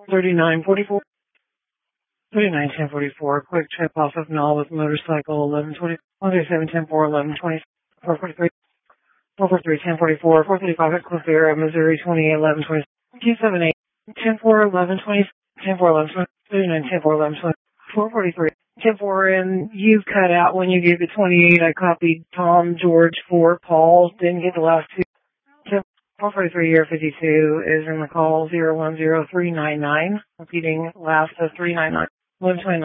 3944. 391044. Quick trip off of Null with motorcycle 1120. 13710 1120. 443. 443 1044. 435 at Clavera, Missouri 281120. 278. 10-4, 1120. 10-4, 1120. 39 10-4, 1120. 443. 10-4, and you cut out when you gave the 28. I copied Tom, George, 4, Paul. Didn't get the last two. 443 year 52 is in the call 010399. Repeating last of 399. 129.